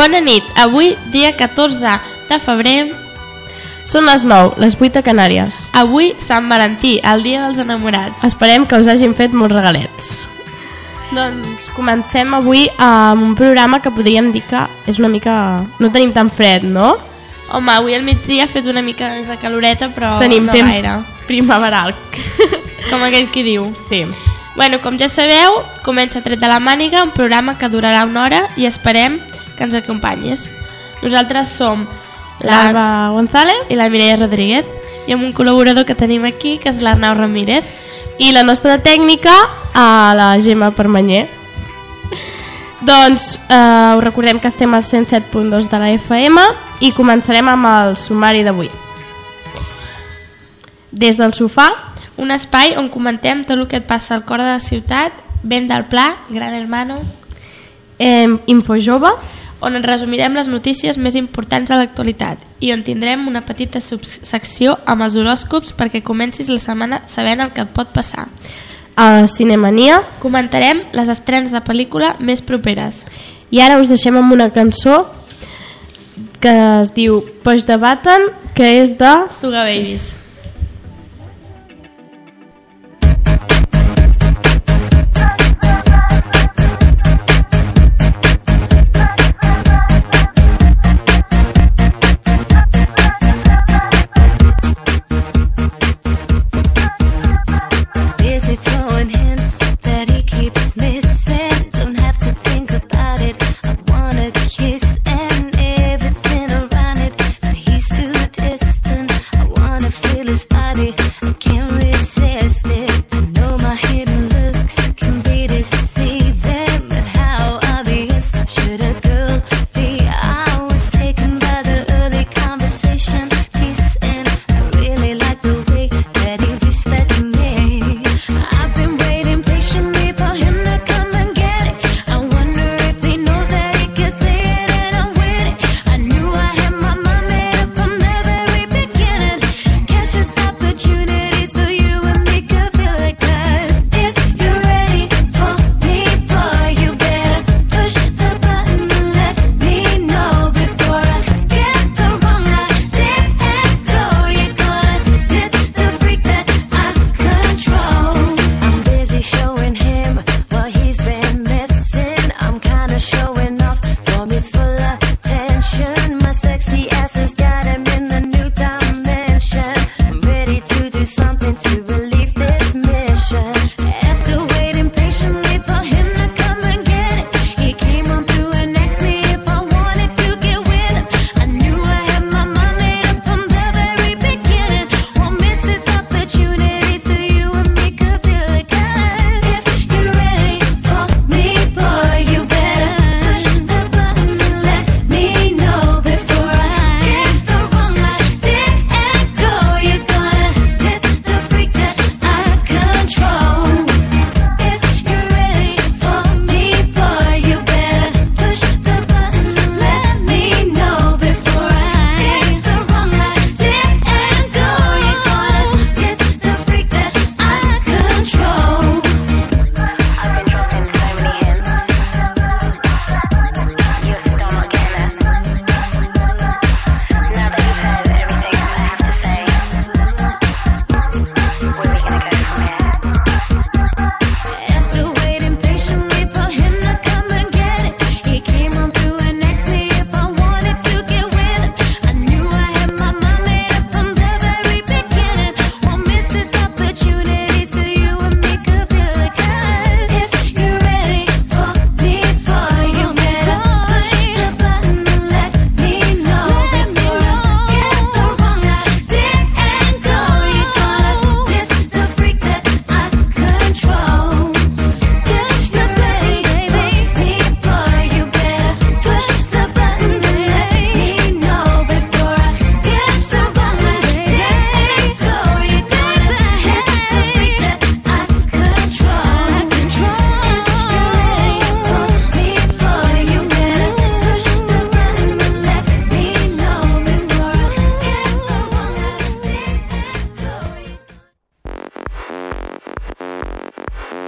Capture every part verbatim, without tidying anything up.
Bona nit, avui dia catorze de febrer. Són les nou, les vuit a Canàries. Avui Sant Valentí, el dia dels enamorats. Esperem que us hagin fet molts regalets. Doncs comencem avui amb un programa que podríem dir que és una mica... No tenim tan fred, no? Home, avui al migdia ha fet una mica més de caloreta, però tenim no temps gaire. Primaveral. Com aquell qui diu. Sí. Bueno, com ja sabeu, comença Tret de la Màniga, un programa que durarà una hora i esperem que ens acompanyis. Nosaltres som l'Alba González i la Mireia Rodríguez i amb un col·laborador que tenim aquí, que és l'Arnau Ramírez. I la nostra tècnica, a la Gemma Permanyer. Doncs eh, us recordem que estem al cent set punt dos de la F M i començarem amb el sumari d'avui. Des del sofà, un espai on comentem tot el que et passa al cor de la ciutat, ben del pla, Gran Hermano, eh, Infojove, on ens resumirem les notícies més importants de l'actualitat i on tindrem una petita subsecció amb els horòscops perquè comencis la setmana sabent el que et pot passar. A Cinemania comentarem les estrenes de pel·lícula més properes. I ara us deixem amb una cançó que es diu Push the Button, que és de Sugar Babies.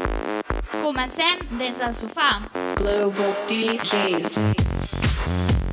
Comencem des del sofà. Global D Js.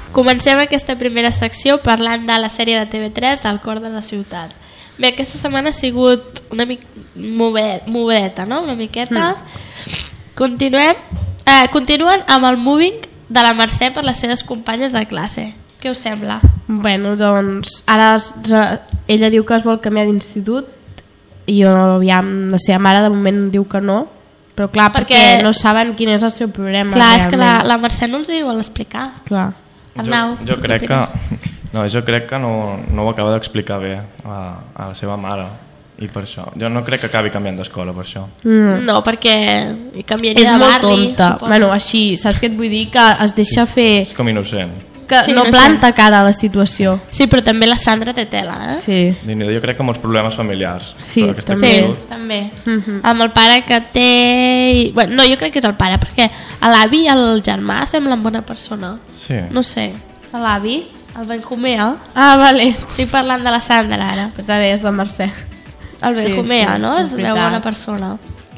comencem aquesta primera secció parlant de la sèrie de T V tres del Cor de la Ciutat. Bé, aquesta setmana ha sigut una mica movedeta, no? Una miqueta. Mm. Continuem. Eh, continuen amb el moving de la Mercè per les seves companyes de classe. Què us sembla? Bueno, doncs, ara es, ella diu que es vol canviar d'institut i jo, aviam, la seva mare de moment diu que no, però clar, perquè, perquè no saben quin és el seu problema. Clar, realment. És que la, la Mercè no els hi vol explicar. Clar. Arnau, jo, jo crec que no, jo crec que no, no ho acaba d'explicar bé a, a la seva mare i per això, jo no crec que acabi canviant d'escola per això. Mm. No, perquè canviaria és de barri. És molt tonta, bueno, així, saps què et vull dir? Que es deixa sí, fer... És com innocent. Que sí, no planta cara a la situació. Sí, però també la Sandra té tela, eh? Sí. Jo crec que molts problemes familiars. Sí, també. Sí, també. Uh-huh. Amb el pare que té... Bueno, no, jo crec que és el pare, perquè l'avi i el germà semblen bona persona. Sí. No sé. L'avi? El Benjumea. Ah, vale. Estic parlant de la Sandra, ara. Pues ara és de Mercè. El Benjumea, sí, sí, no? És una bona persona.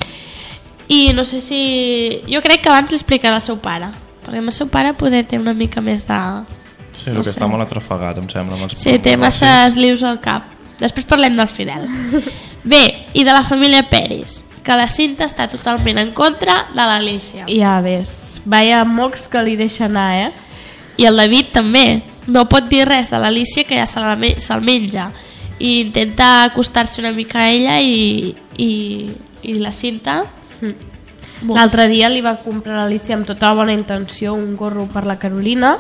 I no sé si... Jo crec que abans li explicarà al seu pare, perquè amb el seu pare poder té una mica més de... Sí, el no que sé. Està molt atrafegat, em sembla. Amb els sí, té masses lius al cap. Després parlem del Fidel. Bé, i de la família Peris, que la Cinta està totalment en contra de l'Alícia. Ja ves, vaya mocs que li deixa anar, eh? I el David també. No pot dir res de l'Alícia, que ja se'l me se menja. I intenta acostar-se una mica a ella i, i, i la Cinta... Mm. L'altre dia li va comprar a l'Alícia amb tota la bona intenció un gorro per la Carolina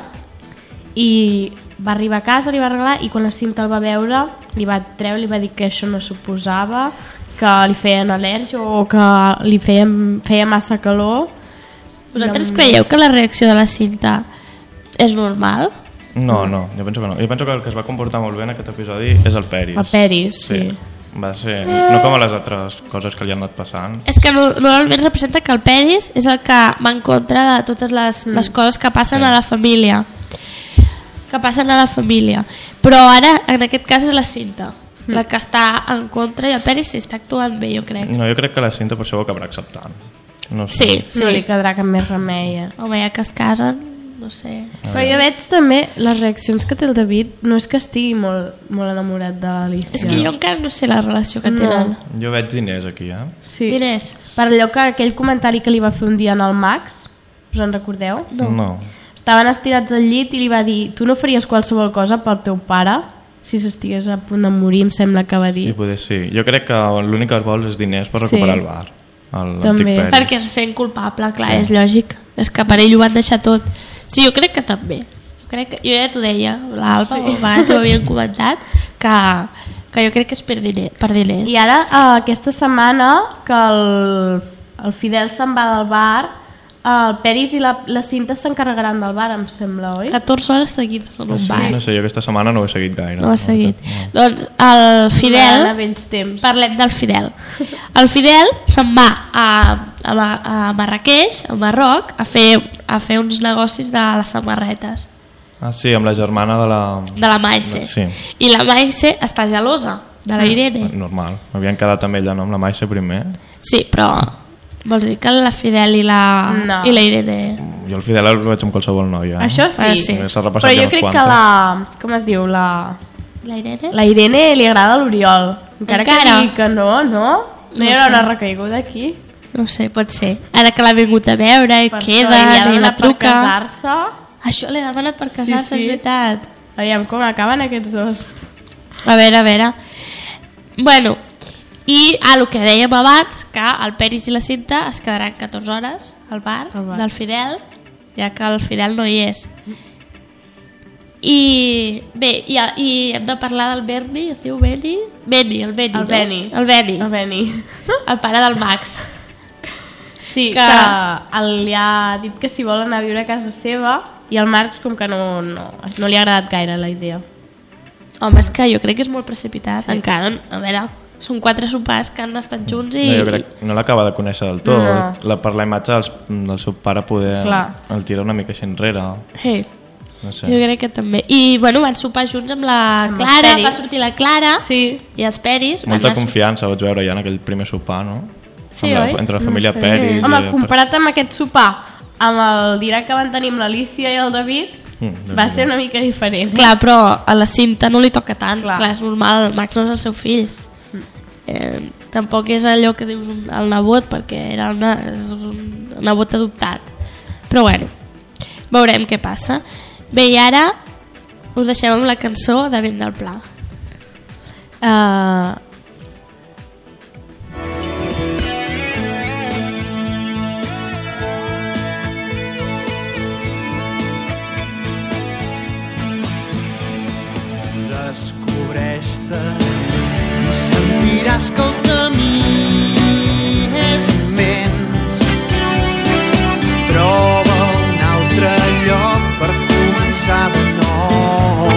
i va arribar a casa, li va arreglar i quan la Cinta el va veure li va treure, li va dir que això no suposava, que li feien al·lèrgia o que li feien, feia massa calor. Vosaltres no... creieu que la reacció de la Cinta és normal? No, no, jo penso que no. Jo penso que el que es va comportar molt bé en aquest episodi és el Peris. El Peris, sí. sí. Va ser, no com a les altres coses que li han anat passant. És que normalment representa que el Peris és el que va en contra de totes les, mm. les coses que passen sí. a la família que passen a la família però ara en aquest cas és la Cinta mm. la que està en contra i el Peris sí, està actuant bé, jo crec. No, jo crec que la Cinta per això ho acabarà acceptant. No sé. Sí, sí. No li quedarà cap més remei. Eh? Home, ja que es casen no sé. Però jo veig també les reaccions que té el David, no és que estigui molt, molt enamorat de l'Alícia. És que jo encara no sé la relació que no. tenen. Jo veig diners aquí, eh? Sí. Diners. Per allò que aquell comentari que li va fer un dia en el Max, us en recordeu? No. no. Estaven estirats al llit i li va dir tu no faries qualsevol cosa pel teu pare si s'estigués a punt de morir, em sembla que va dir. Sí, poder sí. Jo crec que l'únic que vol és diners per recuperar sí. el bar. El, també. Perquè se sent culpable, clar, sí. és lògic. És que per ell ho van deixar tot. Sí, jo crec que també. Jo, crec que, jo ja t'ho deia, l'Alba sí. abans ho havien comentat, que, que jo crec que és per, diner, per diners. I ara, eh, aquesta setmana, que el, el Fidel se'n va del bar, el Peris i la, la Cinta s'encarregaran del bar, em sembla, oi? catorze hores seguides en un sí, bar. No sé, jo aquesta setmana no ho he seguit gaire. No ho he seguit. No. Doncs el Fidel... A vells temps. Parlem del Fidel. El Fidel se'n va a, a, a Marrakeix, a Marroc, a fer, a fer uns negocis de les samarretes. Ah, sí, amb la germana de la... De la Maise. Sí. I la Maise està gelosa de la Irene. Normal. Havien quedat amb ella, no? Amb la Maise primer. Sí, però... Vols dir que la Fidel i la, no. i la Irene... Jo el Fidel el veig amb qualsevol noia. Eh? Això sí, ah, sí. Però jo crec que la... Com es diu? La, la Irene? La Irene li agrada l'Oriol. Encara, Encara que digui que no, no? No, no hi haurà sé. Una recaiguda aquí? No sé, pot ser. Ara que l'ha vingut a veure i per queda això, i la truca... Per casar-se. Això li ha demanat per casar-se, sí, sí. és veritat. Aviam com acaben aquests dos. A veure, a veure. Bueno... I a el que dèiem abans, que el Peris i la Cinta es quedaran catorze hores al bar, al bar del Fidel, ja que el Fidel no hi és. I bé, i, i hem de parlar del Berni, es diu Beni? Beni, el Beni, el no? Beni. El Beni. El Beni. El pare del Max. Sí, que, que li ha dit que si vol anar a viure a casa seva i el Marx com que no, no, no li ha agradat gaire la idea. Home, és que jo crec que és molt precipitat, sí. encara, a veure... Són quatre sopars que han estat junts i... No, jo crec que no l'acaba de conèixer del tot. No. La, per la imatge dels, del seu pare poder Clar. el tira una mica així enrere. Sí, no sé. Jo crec que també. I bueno, van sopar junts amb la amb Clara, va sortir la Clara sí. i els Peris. Molta confiança vaig veure ja en aquell primer sopar, no? Sí, la, oi? Entre la família no Peris. Home, comparat amb aquest sopar, amb el dinar que van tenir amb l'Alícia i el David, Mm, Va ser una mica diferent. Clar, però a la Cinta no li toca tant. Clar. Clar, és normal, el Max no és el seu fill. Eh, tampoc és allò que dius un- el nebot, perquè era una, és un nebot adoptat. Però bueno, veurem què passa. Bé, i ara us deixem amb la cançó de Vent del Pla. Uh, Descobreix-te i sentiràs que el camí és immens. Troba un altre lloc per començar de nou.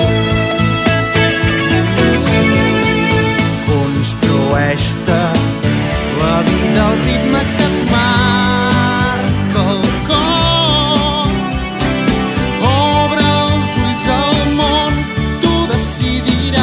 Construeix-te la vida al ritme que et marca el cor. Obre els ulls al món, tu decidiràs.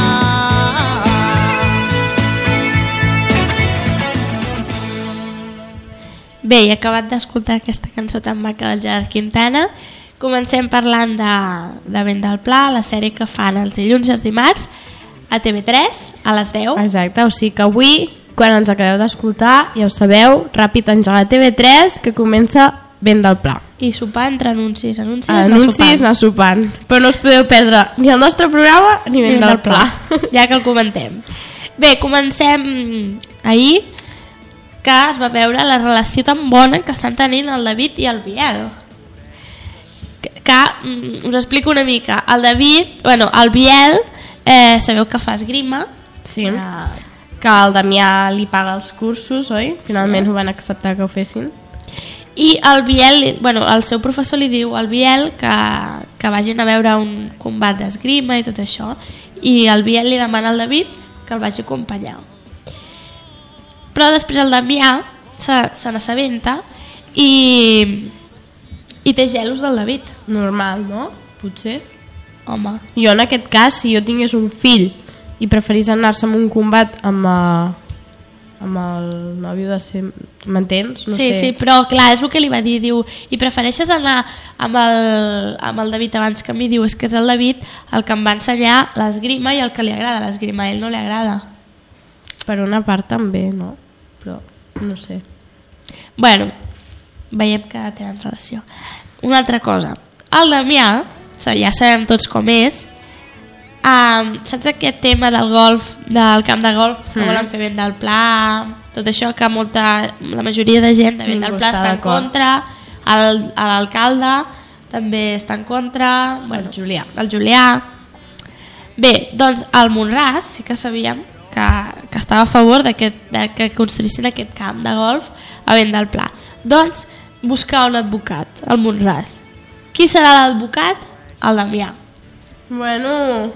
Bé, he acabat d'escoltar aquesta cançó tan maca del Gerard Quintana. Comencem parlant de, de Vent del Pla, la sèrie que fan els dilluns i els dimarts a T V tres a les deu. exacte, o sigui que avui, quan ens acabeu d'escoltar, ja ho sabeu, ràpid engegar T V tres, que comença Vent del Pla. I sopar entre anuncis, anuncis, anar Anuncis, sopant. anar sopant. Però no us podeu perdre ni el nostre programa ni Vent del Pla. Ja que el comentem. Bé, comencem ahir, que es va veure la relació tan bona que estan tenint el David i el Biel. Que, que mm, us explico una mica. El David, bueno, el Biel, eh, sabeu que fa esgrima. Sí. Eh, Que el Damià li paga els cursos, oi? Finalment ho van acceptar que ho fessin. I el Biel, li- bueno, el seu professor li diu al Biel que, que vagin a veure un combat d'esgrima i tot això. I el Biel li demana al David que el vagi a acompanyar. Però després el Damià se, se n'assabenta i, i té gelos del David. Normal, no? Potser. Home, Jo en aquest cas, si jo tingués un fill i preferís anar-se a un combat amb, uh, amb el nòvio de ser... M'entens? No sí, sé. sí, però clar, és el que li va dir. Diu, i prefereixes anar amb el, amb el David abans que a mi? Diu, és que és el David el que em va ensenyar l'esgrima i el que li agrada l'esgrima, a ell no li agrada. Per una part també, no? Però no sé. Bueno, veiem que tenen relació. Una altra cosa. El Damià, ja sabem tots com és, um, saps aquest tema del golf, del camp de golf, que Mm. volen fer Vent del Pla, tot això que molta, la majoria de gent de Vent del Ningú Pla està està en d'acord. contra, el- l'alcalde també està en contra, bueno, El Julià. el Julià. Bé, doncs el Monràs sí que sabíem que, que estava a favor de que, de que construïssin aquest camp de golf a Vent del Pla. Doncs buscar un advocat, el Monràs. Qui serà l'advocat? El Damià. Bueno,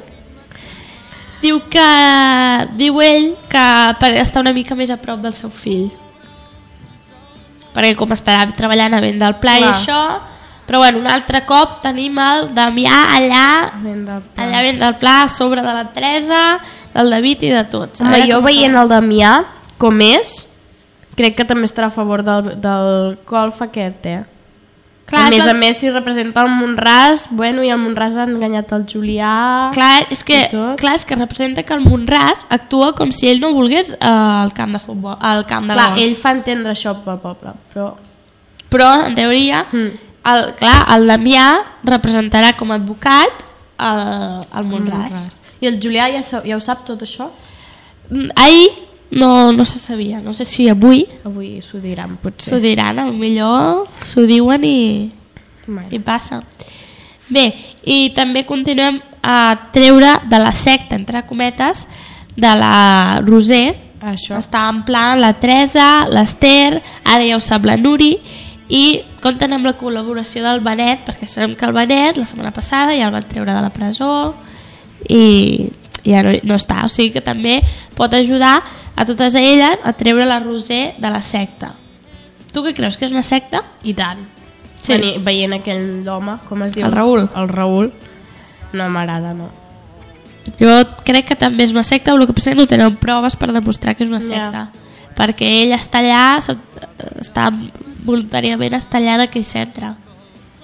Diu que diu ell que per estar una mica més a prop del seu fill. Perquè com estarà treballant a Vent del Pla i Clar. això, però bueno, un altre cop tenim el Damià allà, Vent del Pla. allà a Vent del Pla, a sobre de la Teresa, del David i de tots. A Home, veure jo com veient serà. el Damià com és, crec que també estarà a favor del, del golf aquest, eh? Clar, a més és el- a més, si representa el Monràs, bueno, i el Monràs ha enganyat el Julià... Clar, és que, i tot. clar, és que representa que el Monràs actua com si ell no volgués eh, el camp de futbol, el camp de Clar, golf. ell fa entendre això pel poble, però... Però, en teoria, Mm. el, clar, el Damià representarà com a advocat el, el Monràs. I el Julià ja, sa- ja ho sap tot això? Mm, Ahir no, no se sabia, no sé si avui Avui s'ho diran, potser. s'ho diran, millor s'ho diuen i, Bueno. i passa. Bé, i també continuem a treure de la secta, entre cometes, de la Roser. Això. Està en plan la Teresa, l'Ester, ara ja ho sap la Nuri, i compten amb la col·laboració del Benet, perquè sabem que el Benet la setmana passada ja el van treure de la presó i ja no, no està, o sigui que també pot ajudar a totes elles a treure la Roser de la secta. Tu què creus, que és una secta? I tant. Sí. Veni- Veient aquell home, com es diu? El Raül. El Raül. No m'agrada, no. Jo crec que també és una secta, però el que passa és que no tenen proves per demostrar que és una Ja. secta. Perquè ell està allà, sot- està voluntàriament està allà d'aquell centre.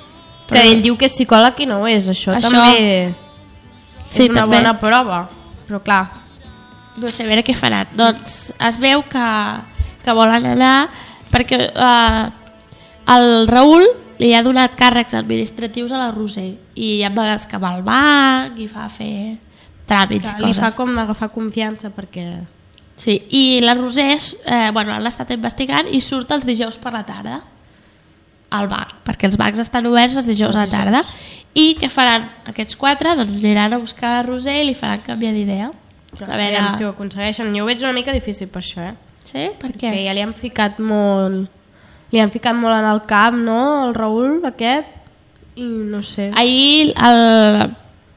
Que ell diu que és psicòleg i no ho és, això, Això- també Sí, és una també. bona prova. Però clar, No sé, a veure què faran. Doncs es veu que, que volen anar perquè eh, el Raül li ha donat càrrecs administratius a la Roser i hi ha vegades que va al banc i fa fer tràmits clar i li coses. fa com agafar confiança perquè... Sí, i la Roser eh, bueno, l'ha estat investigant i surt els dijous per la tarda al banc, perquè els bancs estan oberts els dijous a la tarda. I què faran aquests quatre? Doncs aniran a buscar la Roser i li faran canviar d'idea. A A veure... veure si ho aconsegueixen. Jo ho veig una mica difícil per això, eh? Sí? Per què? Que ja li han ficat molt... Li han ficat molt en el cap, no? El Raül, aquest. I no sé. Ahir el,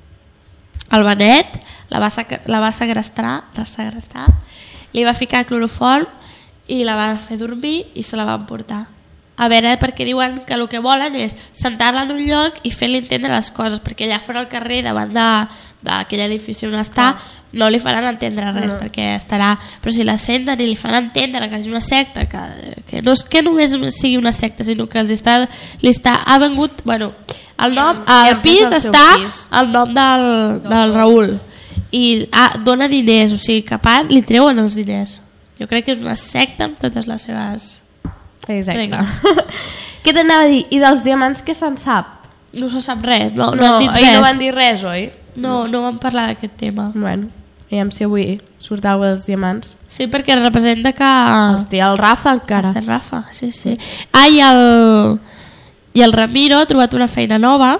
el Benet la va, sac, la va segrestar, segrestar, li va ficar cloroform i la va fer dormir i se la van portar. A veure, perquè diuen que el que volen és sentar-la en un lloc i fer-li entendre les coses, perquè allà fora al carrer, davant d'aquell edifici on està, no li faran entendre res, No. perquè estarà... Però si la senten i li fan entendre que és una secta, que, que no és que només sigui una secta, sinó que els està, li està, ha vengut... Bueno, el nom, Ja al han pis pres el seu està pis. el nom del, del Raül i ah, dona diners, o sigui que a part li treuen els diners. Jo crec que és una secta amb totes les seves... Exacte. Vinga. Què t'anava a dir? I dels diamants què se'n sap? No se sap res, no, no, No, han dit ahir res. no van dir res, oi? No, no van parlar d'aquest tema. Bueno, aviam si avui surt alguna dels diamants. Sí, perquè representa que... Els té el Rafa encara. El Rafa, sí, sí. Ah, i el, i el Ramiro ha trobat una feina nova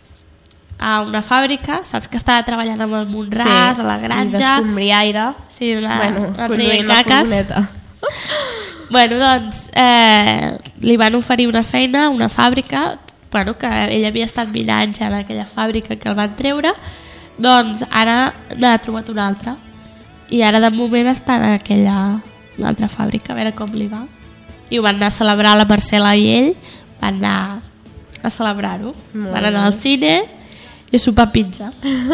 a una fàbrica, saps que estava treballant amb el Montràs, a la I granja... d'escombriaire. Sí, la, Bueno, la conduint la caques. furgoneta. Bueno, doncs, eh, li van oferir una feina a una fàbrica, bueno, que ell havia estat vint anys en aquella fàbrica que el van treure, doncs ara n'ha trobat una altra. I ara de moment està en aquella altra fàbrica, a veure com li va. I ho van anar a celebrar la Marcela i ell, van anar a celebrar-ho. Molt Van anar bé. al cine i a sopar pizza.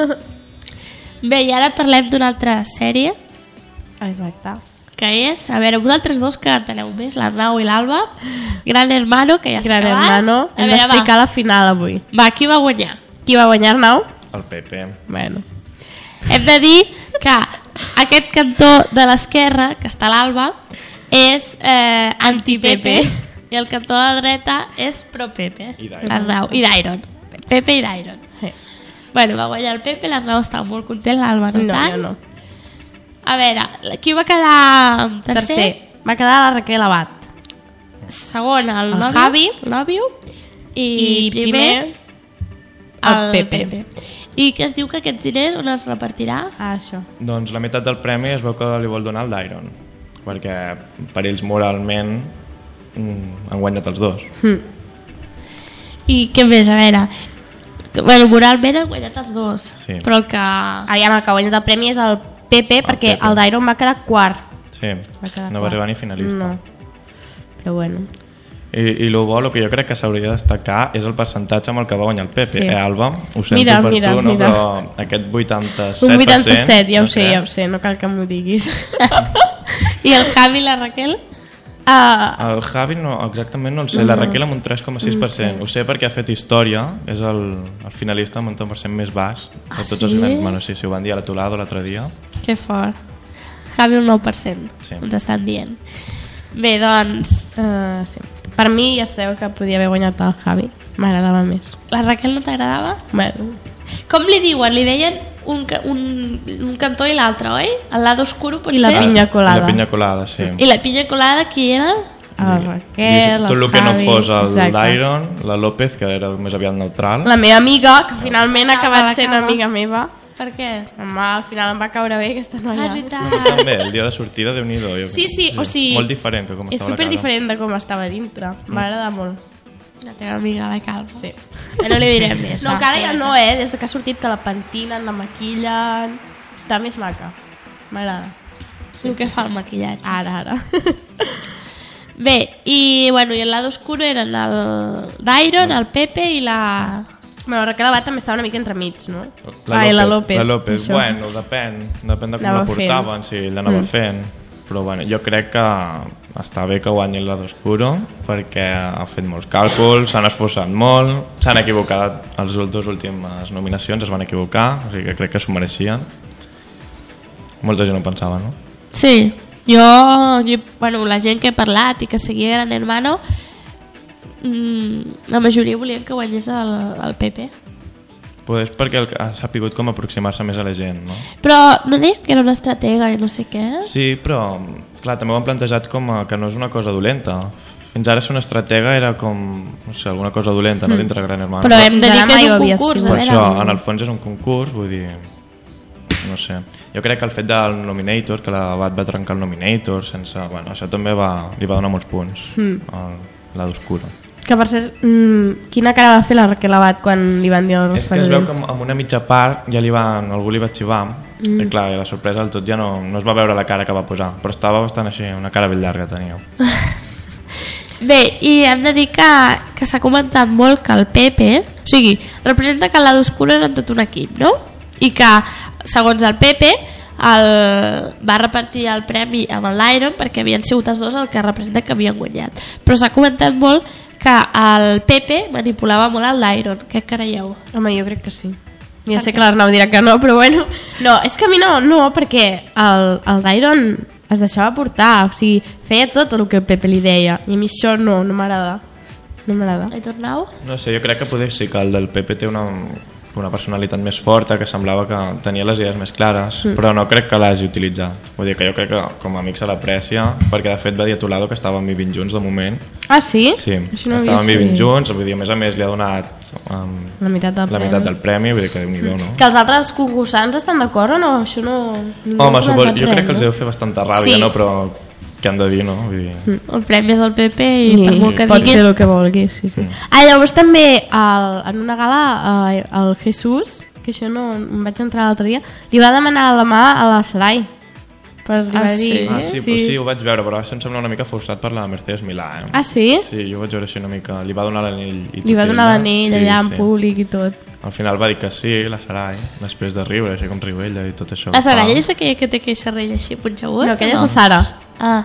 Bé, i ara parlem d'una altra sèrie, Exacte. que és, a veure, vosaltres dos que enteneu més, l'Arnau i l'Alba, Gran Hermano, que ja s'ha Gran acabat. Hermano. A Hem veure, d'explicar va, la final avui. va, qui va guanyar? Qui va guanyar, Arnau? El Pepe. Bueno. Hem de dir que aquest cantó de l'esquerra, que està a l'Alba, és eh, anti-Pepe, i el cantó de la dreta és pro-Pepe, I d'Iron. l'Arnau, i d'Iron. Pepe i d'Iron. Sí. Bueno, va guanyar el Pepe, l'Arnau estava molt content, l'Alba no, No, tant. jo no. A veure, qui va quedar tercer? Tercer. Va quedar la Raquel Abad. Segon, el, El nòvio, Javi. el nòvio, i, I primer, el Pepe. I que es diu que aquests diners on es repartirà? Ah, això. Doncs la meitat del premi es veu que li vol donar al d'Iron, perquè per ells moralment mm, han guanyat els dos. I què més, a veure, que, bueno, moralment han guanyat els dos, Sí. però el que... Aviam, el que ha guanyat el premi és el Pepe, perquè Pepe. el d'Iron va quedar quart. Sí, Va quedar no va quart. arribar ni finalista. No. Però bueno. I, i el bo, el que jo crec que s'hauria de destacar és el percentatge amb el que va guanyar el Pepe. Sí. Eh, Alba? Ho sento Mira, per mira, tu, no? mira. Però aquest vuitanta-set per cent... Un vuitanta-set, ja ho no sé, crec. ja ho sé, no cal que m'ho diguis. I el Javi i la Raquel? uh, El Javi no, exactament no el sé, la Raquel amb un tres coma sis per cent. Ho sé perquè ha fet història, és el, el finalista amb un tant per cent més baix. Ah, de tots sí? els finalistes. Bueno, sí, sí, ho van dir a la Tolado l'altre dia. Que fort. Javi un nou per cent, Sí. ens estan dient. Bé, doncs, uh, sí. Per mi ja sabeu que podia haver guanyat el Javi. M'agradava més. la Raquel no t'agradava? Bueno, Com li diuen? Li deien un, ca- un, un cantó i l'altre, oi? El lado oscuro, potser? I la pinya colada. I la pinya colada, sí. I la pinya colada, qui era? el Raquel, Tot el el que no Javi, fos el exacte. d'Iron, la López, que era més aviat neutral. La meva amiga, que finalment ha Ah, acabat la sent cama. amiga meva. Per què? Home, al final em va caure bé aquesta Ah, és noia. veritat. També, el dia de sortida, Déu-n'hi-do. jo- Sí, sí, o sigui... Molt diferent que com És estava super la cara. diferent de com estava dintre. M'ha agradat molt. La teva amiga, la Calva. Sí. Ja no li direm més. No, va. encara ja no, eh? Des de que ha sortit que la pentinen, la maquillen... Està més maca. M'agrada. Sí, que fa el maquillatge. Ara, ara. Bé, i, bueno, i el lado oscuro eren el d'Iron, el Pepe i la... Bueno, Raquel Abad també estava una mica entremig, no? La Ai, López, la López. La López, això. bueno, depèn. Depèn de com Anava la portaven, si l'anava Mm. fent. Però bueno, jo crec que està bé que guanyi el lado oscuro perquè ha fet molts càlculs, s'han esforçat molt, s'han equivocat, les dues últimes nominacions es van equivocar, o sigui que crec que s'ho mereixien. Molta gent ho pensava, no? Sí, jo, jo bueno, la gent que he parlat i que seguia Gran Hermano, mmm, la majoria volien que guanyés el, el P P. Pues és perquè el, ha sapigut com aproximar-se més a la gent, no? Però no deia que era una estratega i no sé què? Sí, però clar, també ho han plantejat com a, que no és una cosa dolenta. Fins ara ser una estratega era com, no sé, alguna cosa dolenta, mm. no dintre Gran Hermano. Però hem de dir que és un mai concurs, per a això, veure. en el fons és un concurs, vull dir, no sé. Jo crec que el fet del Nominator, que l'Abat va trencar el Nominator, sense, bueno, això també va, li va donar molts punts mm. al lado oscuro. Que per ser, mmm, quina cara va fer la Raquel Abat quan li van dir els És que es veu que amb una mitja part ja li van, algú li va xivar mm. i clar, i la sorpresa del tot ja no, no es va veure la cara que va posar, però estava bastant així, una cara ben llarga tenia. Bé, i hem de dir que, que s'ha comentat molt que el Pepe, o sigui, representa que el lado oscuro era tot un equip, no? I que, segons el Pepe, el, va repartir el premi amb l'Iron perquè havien sigut els dos el que representa que havien guanyat. Però s'ha comentat molt que el Pepe manipulava molt l'Iron. Què creieu? Home, jo crec que sí. Ja sé que l'Arnau dirà que no, però bueno. No, és que a mi no, no perquè el, el Dairon es deixava portar, o sigui, feia tot el que el Pepe li deia, i a mi això no, no m'agrada. No m'agrada. He tornat? No sé, jo crec que poder sí que el del Pepe té una, una personalitat més forta, que semblava que tenia les idees més clares, mm. però no crec que l'hagi utilitzat. Vull dir que jo crec que com a amic se l'aprecia, perquè de fet va dir a Tolado que estàvem vivint junts de moment. Ah, sí? Sí, no estàvem vivint junts, vull dir, a més a més li ha donat um, la meitat del la premi. meitat del premi, vull dir que Déu-n'hi-do, no? Que els altres concursants estan d'acord o no? Això no... Home, suposo, jo crec que els deu fer bastanta ràbia, sí. no? Però què han de dir, no? Vull dir... El premi és del Pepe i, I per molt que pot diguin... fer el que vulgui, sí, sí. Mm. Ah, llavors també el, en una gala eh, el Jesús, que això no em vaig entrar l'altre dia, li va demanar la mà a la Sarai. Però li Ah, va dir... sí? Ah, sí, sí. sí, ho vaig veure, però em sembla una mica forçat per la Mercedes Milà, eh? Ah, sí? Sí, jo ho vaig veure així una mica... Li va donar l'anell i tot. Li va donar ella. l'anell Sí, allà en sí. públic i tot. Al final va dir que sí, la Sarai, després de riure, així com riu ella i tot això. La Saralla és aquella que té aquell serrell així punxegut? No, aquella o és la Sara. Ah,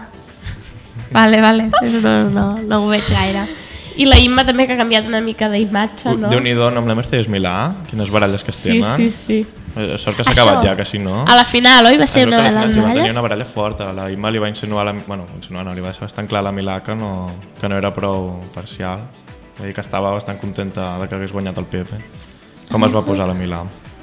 vale, vale, això no, no, no ho veig gaire. I la Imma també, que ha canviat una mica d'imatge, no? Déu-n'hi-do, no, amb la Mercedes Milà, quines baralles que Sí, estem, sí, sí. Eh, Sort que s'ha acabat Això. ja, que si no... A la final, oi? Va ser Es veu una que de la les final sí, va tenir baralles? una baralla forta. La Imma li va insinuar, la, bueno, insinuar no, li va deixar bastant clar a la Milà que no, que no era prou parcial. Va dir que estava bastant contenta de que hagués guanyat el Pepe. Com es va posar la Milà?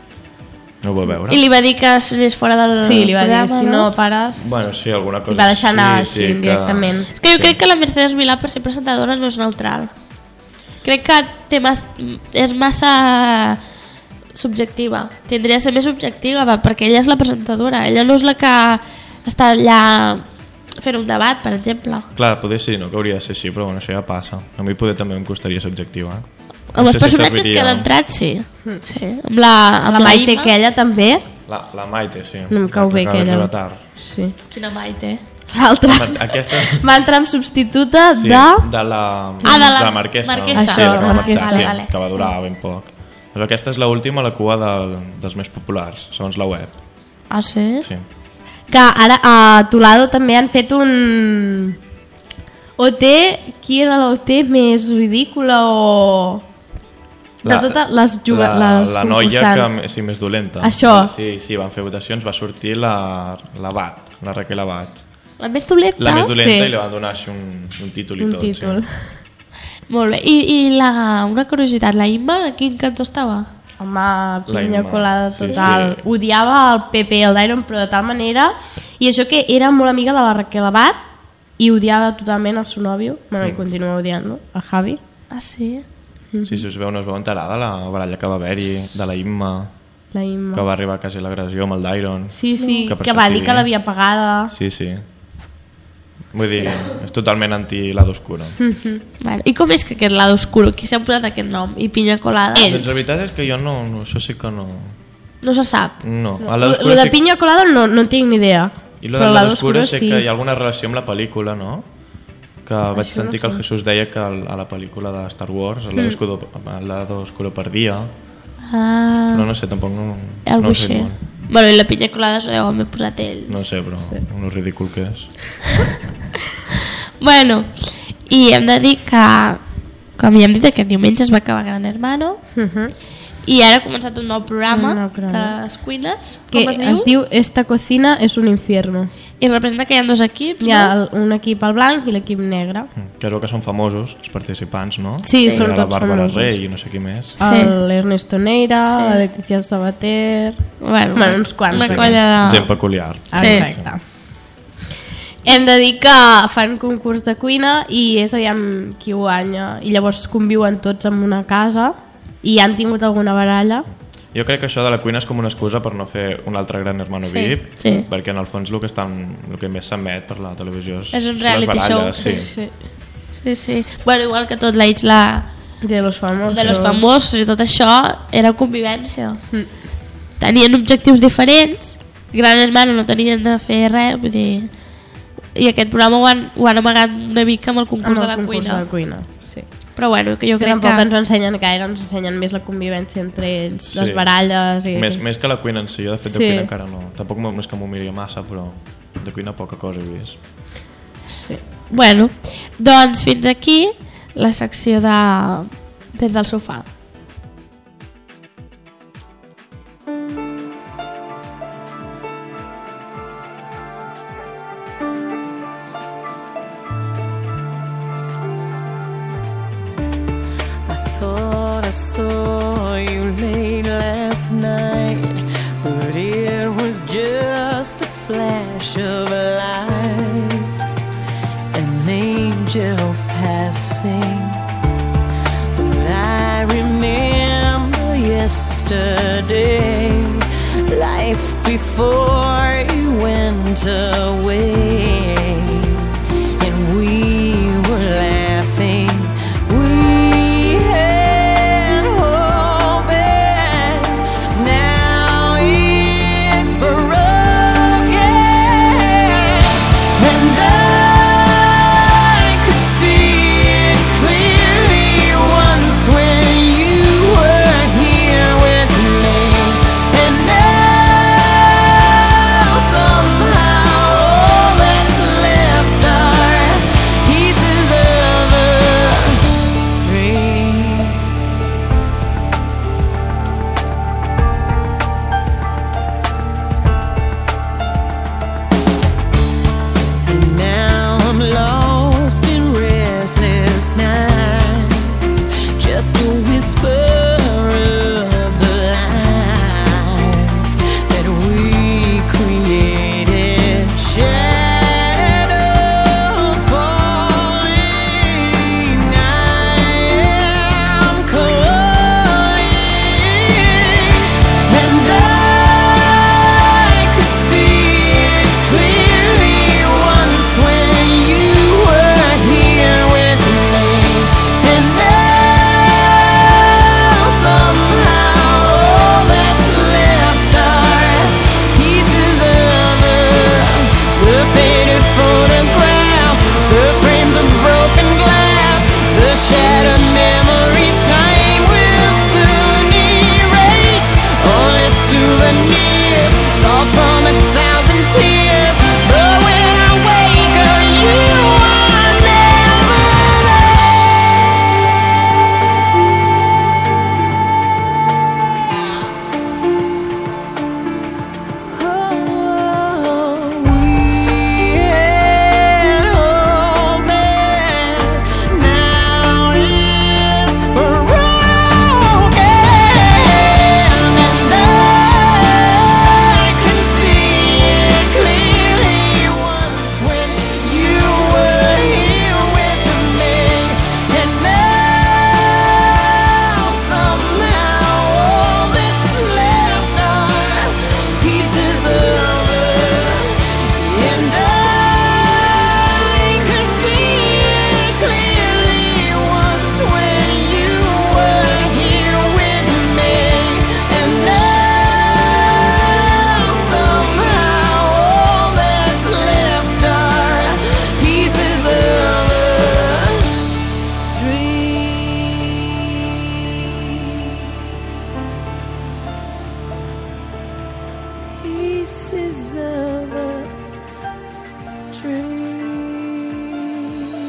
No ho va veure? I li va dir que anés fora del Sí, li va dir, programa, si no pares... Bueno, sí, alguna cosa... I va deixar anar sí, així, sí, directament. És que jo sí. crec que la Mercedes Milà, per ser presentadora, no és neutral. Crec que té mas, és massa subjectiva. Tindria de ser més objectiva, perquè ella és la presentadora. Ella no és la que està allà fent un debat, per exemple. Clar, poder sí, no que hauria de ser així, però bueno, això ja passa. A mi poder també em costaria ser objectiva. Eh? Amb els sé si personatges serviria. que han entrat, sí. sí. Amb la, amb La Maite, Imma. aquella també. La, la Maite, sí. No em cau bé, que aquella. acaba de tard. Sí. Quina Maite. L'altra. Aquesta... Va entrar amb substituta Sí, de... de la, Ah, de la Marquesa. Marquesa. Sí, Això, la que va la marxar, Marquesa. sí, Vale, vale. que va durar ben poc. Però aquesta és l'última a la cua del, dels més populars, segons la web. Ah, sí? Sí. Que ara a Tolado també han fet un... O T, qui era l'O T més ridícula o... De La- totes les, juga... la, les la noia concursants. que sí, més dolenta. Això. Sí, sí, van fer votacions, va sortir la, la Bat, la Raquel Abat. La més dolenta? La més dolenta Sí. i li van donar així un, un títol i Un tot. títol. Sí. Molt bé. I, i la, una curiositat, la Imma, a quin cantó estava? Home, La pinya Imma, colada sí, total. sí. Odiava el Pepe i el Dairon, però de tal manera... I això que era molt amiga de la Raquel Abat i odiava totalment el seu nòvio. Bueno, i continua odiant, no? El Javi. Ah, sí? Sí, si us veu, no es veu enterar de la baralla que va haver-hi, de la Imma, La Imma. que va arribar quasi a l'agressió amb el Dairon. Sí, sí, Que que, per va això dir sí. que l'havia pagada. Sí, sí. Vull dir, és totalment anti-lado oscuro. Vale. I com és que aquest lado oscuro? Qui s'ha posat aquest nom? I pinya colada? Ells. Doncs la veritat és que jo no, no això sí que no... No se sap. No, a Lo, lado oscuro lo de sí que- pinya colada no, no en tinc ni idea. I lo però de la lado oscuro sé sí. que hi ha alguna relació amb la pel·lícula, no? Que vaig Això no sentir que el sé. Jesús deia que el- a la pel·lícula de Star Wars el lado oscuro, el lado oscuro perdia. Ah, No, no sé, tampoc no, algo no ho sé així. molt. Bueno, i la pinya colada s'ho deu haver posat ells. No sé, però no ridícul que és. Bueno, i hem de dir que, com ja hem dit, aquest diumenge es va acabar Gran Hermano, Uh-huh. i ara ha començat un nou programa, Un nou programa. de les cuines. Que Com es diu? es diu Esta cocina es un infierno. I representa que hi ha dos equips, Hi ha no? el, un equip al blanc i l'equip negre. Crec que són famosos, els participants, no? Sí, Hi ha són la tots Bàrbara famosos. Rey i no sé qui més. Sí. El Ernesto Neira, Sí. la Leticia Sabater... Bueno, Bueno, uns quants. Una Sí. colla de... Gent peculiar. Sí. Exacte. Hem de dir que fan concurs de cuina i és aviam qui guanya. I llavors conviuen tots en una casa i han tingut alguna baralla. Jo crec que això de la cuina és com una excusa per no fer un altre Gran Hermano Sí, V I P, sí. perquè en el fons el que, estan, el que més s'emet per la televisió és, És un són les reality show, baralles, sí. sí. Sí, sí. Bueno, igual que tot la isla De los famosos. de los famosos i tot això era convivència. Mm. Tenien objectius diferents, Gran Hermano no tenien de fer res, vull dir... I aquest programa ho han, ho han amagat una mica amb el concurs, Amb el de, la concurs cuina. de la cuina. Sí. Però bueno, que jo Que crec tampoc que... ens ho ensenyen gaire, ens ensenyen més la convivència entre ells, Sí. les baralles... I... Més, més que la cuina en si, jo de fet de Sí. cuina encara no. Tampoc no és que m'ho miri massa, però de cuina poca cosa he vist. Sí. Bueno, doncs fins aquí la secció de... des del sofà. Thought I saw you late last night, but it was just a flash of light, an angel passing. But I remember yesterday, life before you went away, and we were laughing. We had hope, and now it's broken. And I could see it clearly once when you were here with me. And now somehow all that's left are pieces of a dream. And now I'm lost in restless nights, just a whisper of the life that we created. Shadows falling, I am calling, and I could see it clearly once when you were here with me. And now somehow all that's left are pieces of the faded photographs, the frames of broken glass, the shattered memories time will soon erase. Only souvenirs, salt from a thousand tears. But when I wake up, you are never there. Oh, we had hope, and now it's broken. And I could see it clearly once when you were here with me. And now somehow all that's left are pieces of her. And I could see it clearly once when you were here with me. And now somehow all that's left are pieces of a dream. Pieces of a dream.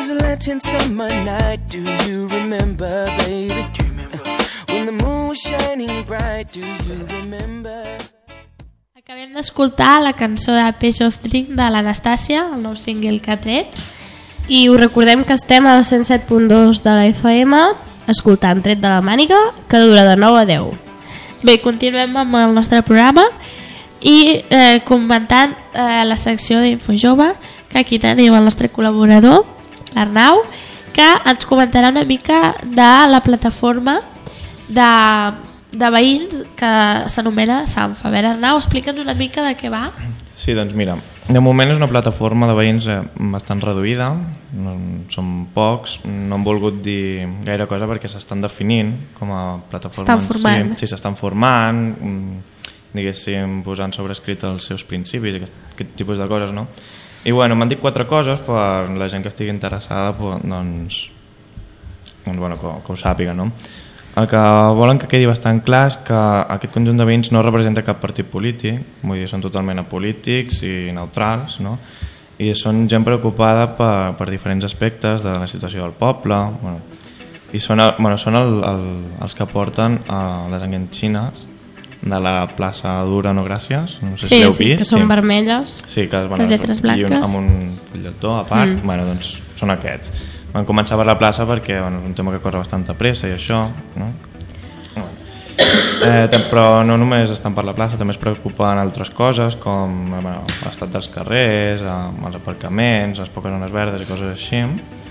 was a Latin summer night. Do you remember, baby? Do you remember? When the moon was shining bright. Do you remember? Acabem d'escoltar la cançó de Page of Drink de l'Anastàcia, el nou single que ha tret. I us recordem que estem a cent set punt dos de la F M escoltant Tret de la Màniga, que dura de nou a deu. Bé, continuem amb el nostre programa i eh, comentant eh, la secció d'Info Jove, que aquí tenim el nostre col·laborador, l'Arnau, que ens comentarà una mica de la plataforma de, de veïns que s'anomena Sanfa. A veure, Arnau, explica'ns una mica de què va. Sí, doncs mira, de moment és una plataforma de veïns eh, bastant reduïda, no, són pocs, no han volgut dir gaire cosa perquè s'estan definint com a plataforma. Estan formant. Sí, s'estan formant, diguéssim, posant sobre escrit els seus principis, aquest, aquest tipus de coses, no? I bueno, m'han dit quatre coses per la gent que estigui interessada, doncs, doncs bueno, que, que ho sàpiga, no? El que volen que quedi bastant clar és que aquest conjunt de veïns no representa cap partit polític, vull dir, són totalment apolítics i neutrals, no? I són gent preocupada per, per diferents aspectes de la situació del poble, bueno, i són, bueno, són el, el, els que porten a les enganxines de la plaça Dura No Gràcies, no sé sí, si l'heu sí, vist. que són sí. vermelles. Sí, que bueno, les lletres blanques. un, amb un fulletó a part, Mm. bueno, doncs són aquests. Van començar per la plaça perquè bueno, és un tema que corre bastanta pressa i això, no? Bueno. Eh, però no només estan per la plaça, també es preocupen altres coses com bueno, l'estat dels carrers, eh, els aparcaments, les poques zones verdes i coses així.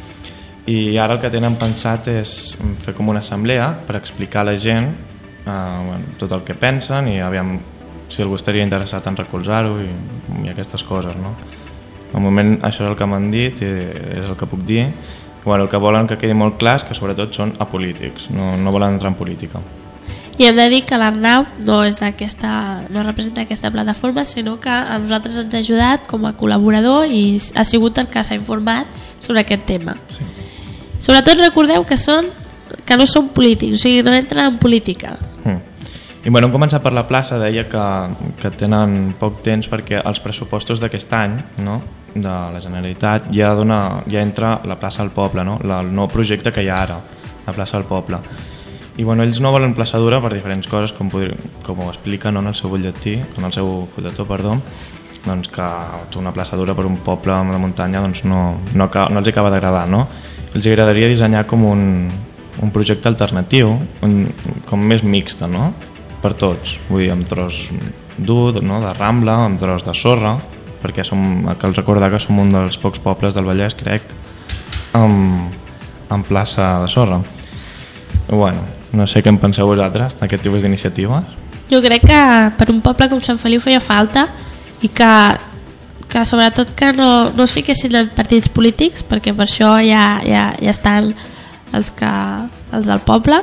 I ara el que tenen pensat és fer com una assemblea per explicar a la gent eh, bueno, tot el que pensen i aviam si algú estaria interessat en recolzar-ho i, i aquestes coses, no? Al moment això és el que m'han dit i és el que puc dir. Bueno, el que volen que quedi molt clar és que sobretot són apolítics, no, no volen entrar en política. I hem de dir que l'Arnau no és d'aquesta, no representa aquesta plataforma, sinó que a nosaltres ens ha ajudat com a col·laborador i ha sigut el que s'ha informat sobre aquest tema. Sí. Sobretot recordeu que són que no són polítics, o sigui, no entren en política. Mm. I bueno, hem començat per la plaça, deia que, que tenen poc temps perquè els pressupostos d'aquest any, no?, de la Generalitat ja, dona, ja entra la plaça al poble, no? La, el nou projecte que hi ha ara, la plaça al poble. I bueno, ells no volen plaça dura per diferents coses, com, podri, com ho expliquen no, en el seu butlletí, en el seu fulletó, perdó, doncs que una plaça dura per un poble de muntanya doncs no, no, no els acaba d'agradar, no? Els agradaria dissenyar com un, un projecte alternatiu, un, com més mixta, no?, per tots, vull dir, amb tros dur, no?, de rambla, amb tros de sorra, perquè som, cal recordar que som un dels pocs pobles del Vallès, crec, amb, amb plaça de sorra. Bueno, no sé què en penseu vosaltres d'aquest tipus d'iniciatives. Jo crec que per un poble com Sant Feliu feia falta i que, que sobretot que no, no es fiquessin en partits polítics, perquè per això ja, ja, ja estan els, que, els del poble,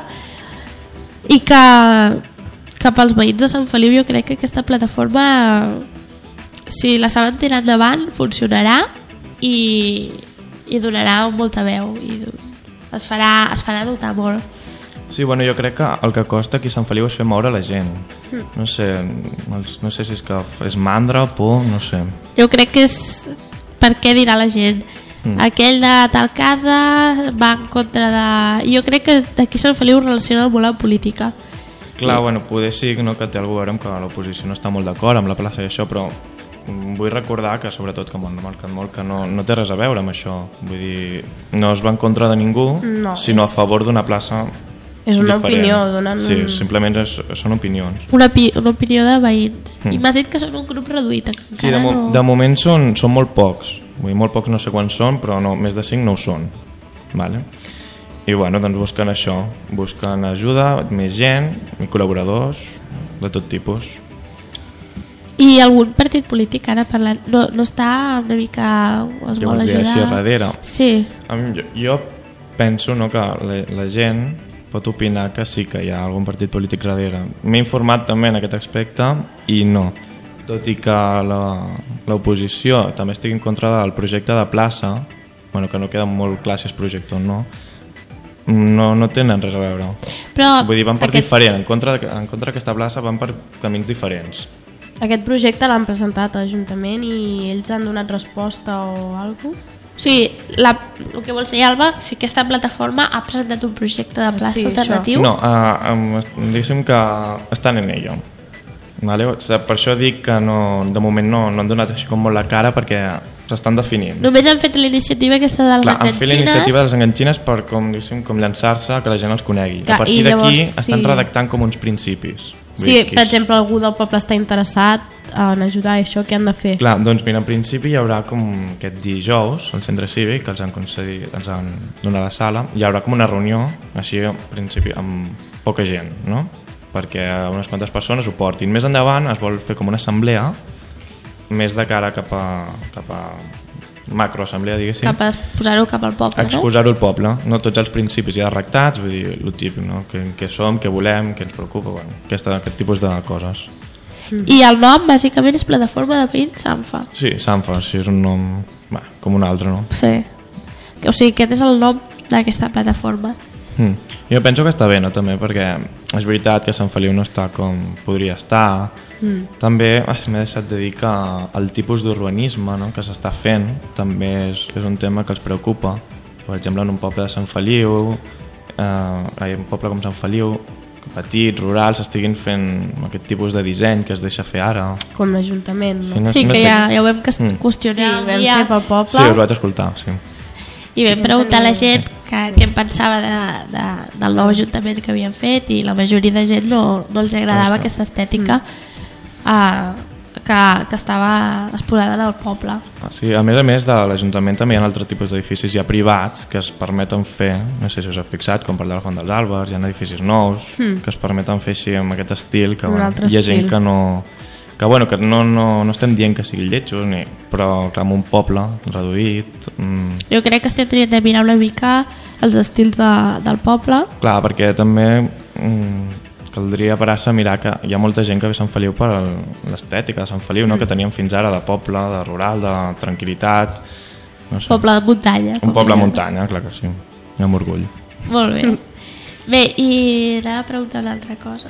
i que cap als veïns de Sant Feliu jo crec que aquesta plataforma, si la saben tirar endavant, funcionarà i, i donarà molta veu i es farà, es farà notar molt. Sí, bueno, jo crec que el que costa aquí a Sant Feliu és fer moure la gent. No sé, els, no sé si és que és mandra, por, no sé. Jo crec que és per què dirà la gent. Mm. Aquell de tal casa va en contra de... Jo crec que aquí a Sant Feliu relaciona molt amb política. Clar, bueno, poder sí no, que té el govern que l'oposició no està molt d'acord amb la plaça i això, però vull recordar que sobretot que m'ho han remarcat molt que no, no té res a veure amb això. Vull dir, no es va en contra de ningú, no, sinó és... a favor d'una plaça és una diferent. Opinió, donen... Sí, simplement és, són opinions. Una, una opinió de veïns. Mm. I m'has dit que són un grup reduït. Sí, de, mo no... de moment són, són molt pocs. Vull dir, molt pocs no sé quants són, però no, més de cinc no ho són. Vale? I bueno, doncs busquen això. Busquen ajuda, més gent, i col·laboradors de tot tipus. I algun partit polític ara parlant no, no està una mica es vol ajudar? Així darrere. Sí. Jo, jo penso no, que la, la gent pot opinar que sí que hi ha algun partit polític darrere. M'he informat també en aquest aspecte i no. Tot i que l'oposició també estigui en contra del projecte de plaça, bueno, que no queda molt clar si és projecte o no, no, no tenen res a veure. Però vull dir, van per aquest... diferent. En contra, en contra d'aquesta plaça van per camins diferents. Aquest projecte l'han presentat a l'Ajuntament i ells han donat resposta o alguna cosa? O sigui, la, el que vols dir, Alba, si aquesta plataforma ha presentat un projecte de plaça Sí, això. alternatiu. No, uh, um, diguéssim que estan en ello. Vale? O sigui, per això dic que no, de moment no, no han donat així com molt la cara perquè s'estan definint. Només han fet la iniciativa aquesta de les Clar, han fet la iniciativa de enganxines. les enganxines per com, com llançar-se, que la gent els conegui. Clar, a partir i d'aquí llavors, estan sí. redactant com uns principis. Vull Si, dir que per és- exemple, algú del poble està interessat en ajudar a això, què han de fer? Clar, doncs mira, en principi hi haurà com aquest dijous al centre cívic que els han concedit, els han donat la sala, hi haurà com una reunió així en principi amb poca gent, no? Perquè unes quantes persones ho portin. Més endavant es vol fer com una assemblea més de cara cap a, cap a macroassemblea, diguéssim, Cap a posar-ho cap al poble, no? exposar-ho al poble, no? Tots els principis ja redactats, vull dir, el típic, no? Què, què som, què volem, què ens preocupa, bueno, aquesta, aquest tipus de coses. I el nom, bàsicament, és Plataforma de Veïns Sanfa. Sí, Sanfa, sí, és un nom bah, com un altre, no? Sí. O sigui, aquest és el nom d'aquesta plataforma. Mm. Jo penso que està bé, no? També, perquè és veritat que Sant Feliu no està com podria estar. Mm. També ah, m'he deixat de dir que el tipus d'urbanisme, no? Que s'està fent també és, és un tema que els preocupa. Per exemple, en un poble de Sant Feliu, eh, un poble com Sant Feliu, petit, rural, s'estiguin fent aquest tipus de disseny que es deixa fer ara. Com l'Ajuntament, no? Sí, no, Sí, no que sé- ja, ja ho vam Mm. qüestionar Sí, un vam dia fer pel Sí, poble. us vaig escoltar, sí. i vam preguntar a la gent que, què en pensava de, de, del nou ajuntament que havien fet i la majoria de gent no, no els agradava Ostres. aquesta estètica uh, que, que estava exposada en el poble. Ah, sí, a més a més de l'Ajuntament també hi ha altres tipus d'edificis ja privats que es permeten fer, no sé si us heu fixat, com per la Font dels Àlbers, hi ha edificis nous mm. que es permeten fer així amb aquest estil que Un bueno, altre hi ha gent estil. que no que, bueno, que no, no, no estem dient que sigui lletjos ni, però clar, en un poble reduït mm, Jo crec que estem tenint de mirar una mica els estils de, del poble. clar, perquè també mm, caldria parar-se a mirar que hi ha molta gent que ve a Sant Feliu per l'estètica de Sant Feliu, no? Mm. Que teníem fins ara de poble, de rural, de tranquil·litat, no sé. Poble de muntanya. Un com poble a diem. muntanya, clar que sí, amb orgull. Molt bé. Bé, i anava a preguntar una altra cosa.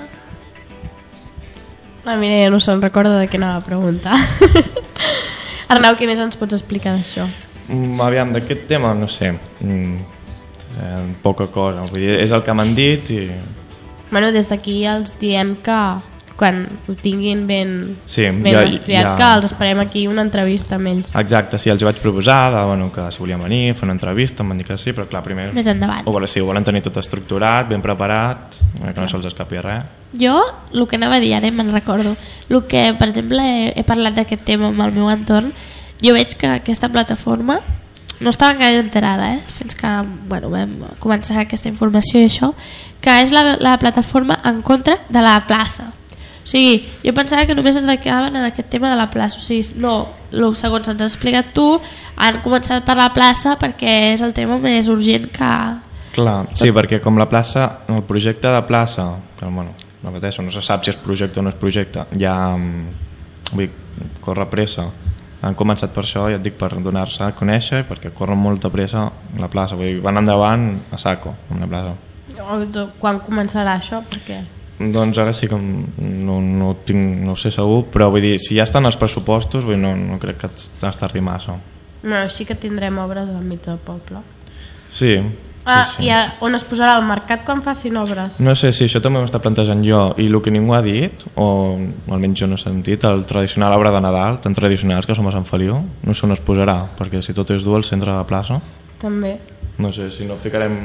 La Mireia no se'n recorda de què anava a preguntar. Arnau, què més ens pots explicar d'això? Mm, aviam, d'aquest tema, no sé, mm, eh, poca cosa, vull dir, és el que m'han dit i... Bueno, des d'aquí els diem que quan ho tinguin ben, Sí, ben ja- estudiat, ja- que els esperem aquí una entrevista amb ells. Exacte, sí, els vaig proposar de, bueno, que si volien venir, fer una entrevista, em van dir que sí, però clar, primer... Més endavant. Ho volen, sí, ho volen tenir tot estructurat, ben preparat, eh, que no se'ls escapi res. Jo, el que anava a dir ara, me'n recordo, el que, per exemple, he, he parlat d'aquest tema amb el meu entorn, jo veig que aquesta plataforma no estava gaire enterada, eh? Fins que bueno, vam començar aquesta informació i això, que és la, la plataforma en contra de la plaça. O sigui, jo pensava que només es dedicaven en aquest tema de la plaça. O sigui, no, lo, segons ens has explicat tu, han començat per la plaça perquè és el tema més urgent que... Clar, sí, perquè com la plaça, el projecte de plaça, que bueno, repeteixo, no se sap si és projecte o no és projecte, ja mm, vull dir, corre pressa. Han començat per això, ja et dic, per donar-se a conèixer, perquè corre molta pressa la plaça, vull dir, van endavant a saco amb la plaça. Quan començarà això? Perquè... Doncs ara sí que no, no, ho tinc, no ho sé segur, però vull dir, si ja estan els pressupostos, vull dir, no, no crec que es tardi massa. No, així que tindrem obres al mig del poble. Sí, Ah, sí, sí. i a, on es posarà al mercat quan facin obres? No sé si això també m'està plantejant jo, i el que ningú ha dit, o almenys jo no he sentit, el tradicional arbre de Nadal, tan tradicionals que som a Sant Feliu, no sé on es posarà, perquè si tot és dur al centre de la plaça, També. no sé, si no ficarem,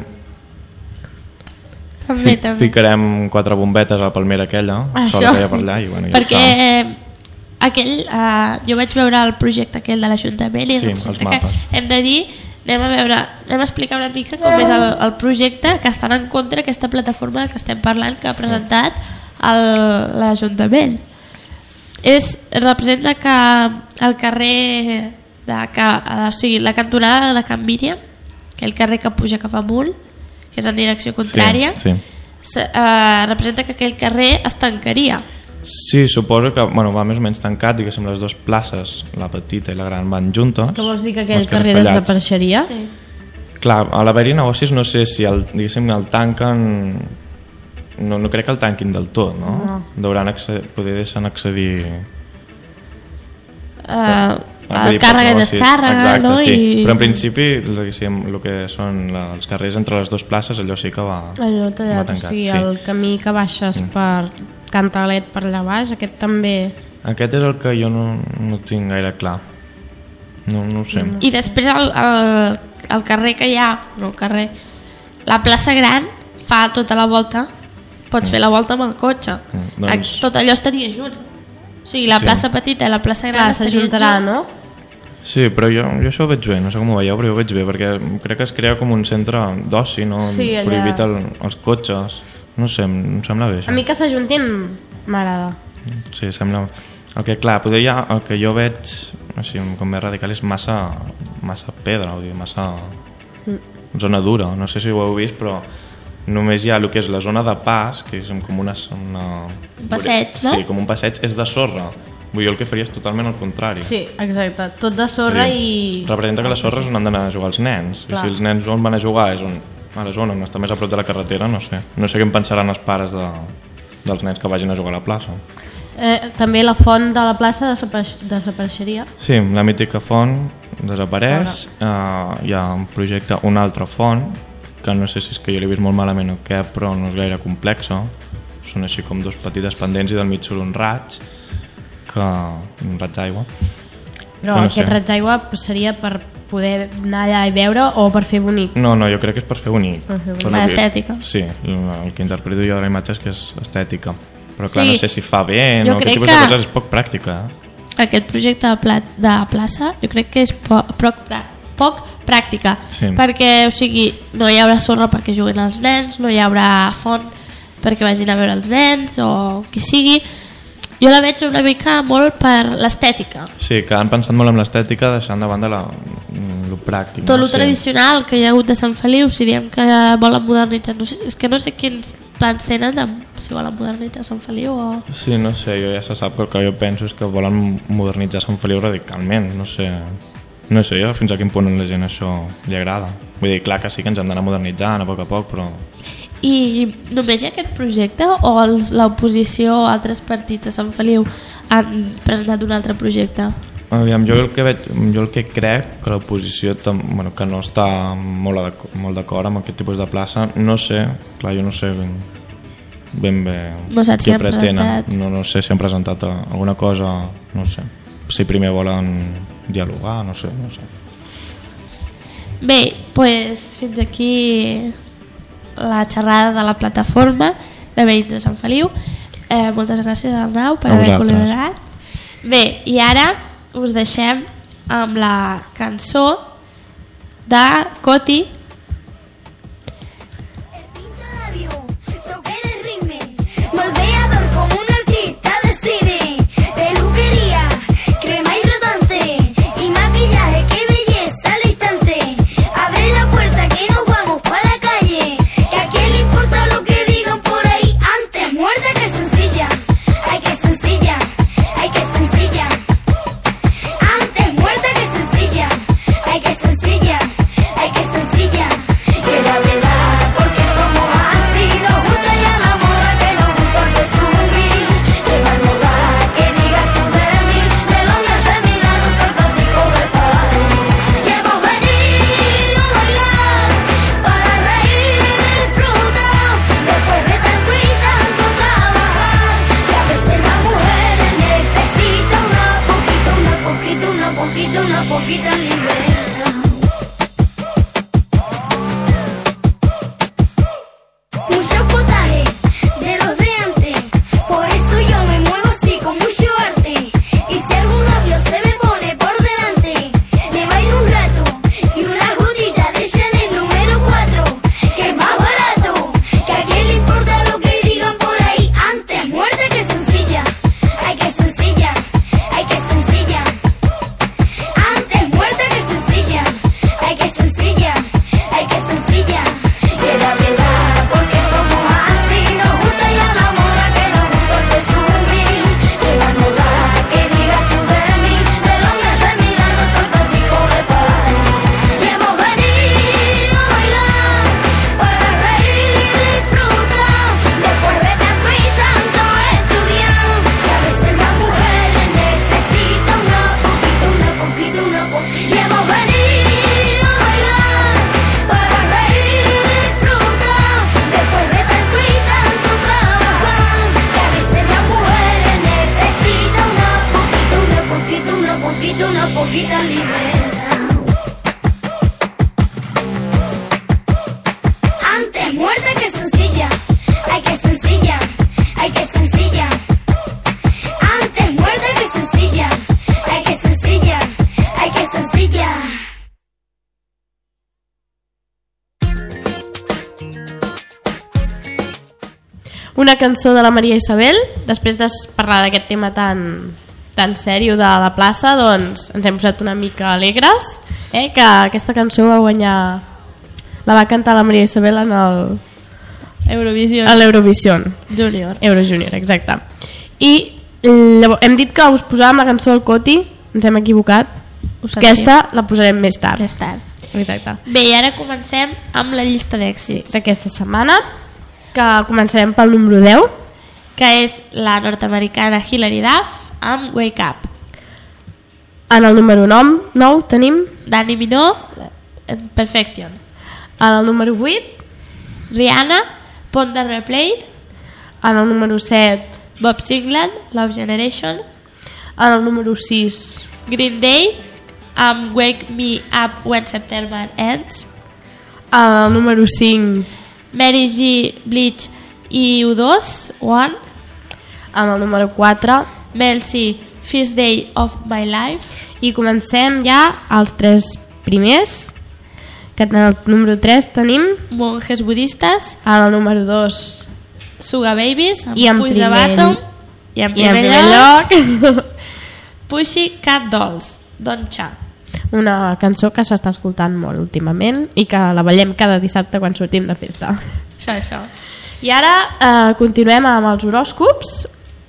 També, fi, també. ficarem quatre bombetes a la palmera aquella, Això. sola que hi ha per allà, i bueno, ja Perquè està. eh, aquell, eh, jo vaig veure el projecte aquell de l'Ajuntament i Sí, representa els que mapes. hem de dir, anem a veure, anem a explicar una mica com és el, el projecte que estan en contra d'aquesta plataforma que estem parlant que ha presentat el- l'Ajuntament. És, representa que el carrer de, que, o sigui, la cantonada de Can Míriam, que el carrer que puja cap amunt, que és en direcció contrària, Sí, sí. se- eh, representa que aquell carrer es tancaria. Sí, suposo que bueno, va més o menys tancat, diguéssim, les dues places, la petita i la gran, van juntes. Què vols dir que amb aquell els carrers carrer tallats. desapareixeria? Sí. Clar, a l'haver-hi negocis no sé si el, diguéssim, el tanquen, no, no crec que el tanquin del tot, no? No. Deuran accedir, poder deixar accedir Uh, el càrrega i descàrrega. Exacte, no? sí. I... Però en principi el que són els carrers entre les dues places, allò sí que va, allò tallat, va tancat. o sigui, sí. el camí que baixes mm. per Cantalet per allà baix, aquest també... Aquest és el que jo no, no tinc gaire clar. No, no ho sé. I després el, el, el carrer que hi ha, no el carrer, la plaça Gran fa tota la volta, pots mm. fer la volta amb el cotxe. Mm, doncs... Tot allò estaria junt. O sigui, la sí. plaça petita i la plaça Gran s'ajuntarà, no? Sí, però jo, jo això ho veig bé, no sé com ho veieu, però jo ho veig bé, perquè crec que es crea com un centre d'oci, no? Sí, allà... prohibit el, els cotxes, no sé, em sembla bé això. A mi que s'ajuntin m'agrada. Sí, sembla... El que, clar, poder ja, el que jo veig, així, com més radical, és massa, massa pedra, o dir, massa mm. zona dura, no sé si ho heu vist, però només hi ha el que és la zona de pas, que és com una... una... Un passeig, no? Sí, com un passeig, és de sorra. Vull dir, el que faria és totalment el contrari. Sí, exacte, tot de sorra sí. i... Representa que la sorra és on han d'anar a jugar els nens. Clar. I si els nens on van a jugar és on, a la zona on està més a prop de la carretera, no sé. No sé què en pensaran els pares de, dels nens que vagin a jugar a la plaça. Eh, també la font de la plaça desapareix, desapareixeria. Sí, la mítica font desapareix. Uh, hi ha un projecte, una altra font, que no sé si és que jo l'he vist molt malament o què, però no és gaire complexa. Són així com dos petites pendents i del mig surt un raig, que un raig d'aigua. Però no aquest sé. Raig d'aigua seria per poder anar allà i veure o per fer bonic? No, no, jo crec que és per fer bonic. Per fer bonic. Estètica. Sí, el, el que interpreto jo de la imatge és que és estètica. Però clar, sí. no sé si fa bé, jo no? Aquest tipus que... de coses és poc pràctica. Eh? Aquest projecte de, pla de plaça jo crec que és poc, poc, poc pràctica, sí. perquè o sigui, no hi haurà sorra perquè juguin els nens, no hi haurà font perquè vagin a veure els nens o qui sigui. Jo la veig una mica molt per l'estètica. Sí, que han pensat molt en l'estètica deixant de banda la, lo pràctic. Tot no? lo sí. tradicional que hi ha hagut de Sant Feliu, si diem que volen modernitzar, no sé, és que no sé quins plans tenen de, si volen modernitzar Sant Feliu o... Sí, no sé, jo ja se sap que el que jo penso és que volen modernitzar Sant Feliu radicalment, no sé, no sé jo fins a quin punt a la gent això li agrada. Vull dir, clar que sí que ens hem d'anar modernitzant a poc a poc, però... I només hi ha aquest projecte o l'oposició o altres partits de Sant Feliu han presentat un altre projecte? Aviam, jo el que veig, jo el que crec que l'oposició bueno, que no està molt d'acord amb aquest tipus de plaça, no sé, clar, jo no sé ben, ben bé no saps què si pretenen, no, no sé si han presentat alguna cosa, no sé, si primer volen dialogar, no sé, no sé. Bé, doncs pues, fins aquí la xerrada de la plataforma de veïns de Sant Feliu. Eh, moltes gràcies al Nau per haver col·laborat. Bé, i ara us deixem amb la cançó de Coti. Sencilla, una cançó de la Maria Isabel. Després de parlar d'aquest tema tan, tan sèrio de la plaça, doncs ens hem posat una mica alegres, eh? Que aquesta cançó va guanyar, la va cantar la Maria Isabel en el Eurovision. a l'Eurovision Junior. Euro Junior, exacte. I llavors, hem dit que us posàvem la cançó del Coti, ens hem equivocat. Aquesta la posarem més tard. Més tard. Exacte. Bé, i ara comencem amb la llista d'èxits. Sí, d'aquesta setmana, que començarem pel número deu, que és la nord-americana Hilary Duff amb Wake Up. en el número nou tenim, Dani Minó, Perfection. en el número vuit, Rihanna, Pon de Replay. en el número set, Bob Sinclair, Love Generation. en el número sis, Green Day amb Wake Me Up When September Ends. en el número cinc, Mary G, Bleach i U dos, One. en el número quatre, Mel C, First Day of My Life. i comencem ja els tres primers, que en el número tres tenim, Monjes Budistes, en el número dos Suga Babies amb i en Push primer, the Bottom. I en i en primer, primer lloc, lloc Pushy Cat Dolls, Don Cha. una cançó que s'està escoltant molt últimament i que la ballem cada dissabte quan sortim de festa. Això, això. I ara eh, continuem amb els horòscops.